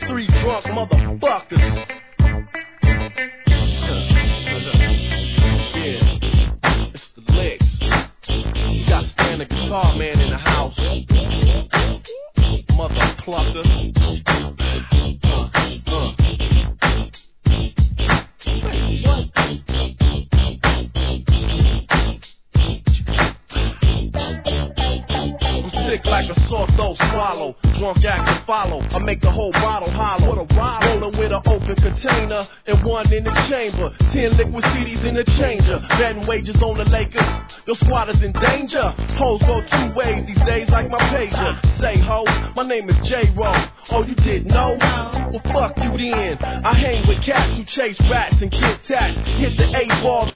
3 drunk motherfuckers. Yeah, it's the licks. You got Stan the Guitar Man in the house. Mother clucker. Sick like a sore throat swallow, drunk act to follow. I make the whole bottle hollow. What a ride, rolling with an open container and one in the chamber. 10 liquid CDs in the changer. Betting wages on the Lakers. Your squad is in danger. Hoes go 2 ways these days like my pager. Say ho, my name is J-Ro. Oh, you didn't know? Well, fuck you then. I hang with cats who chase rats and Kit Tats. Hit the 8 ball.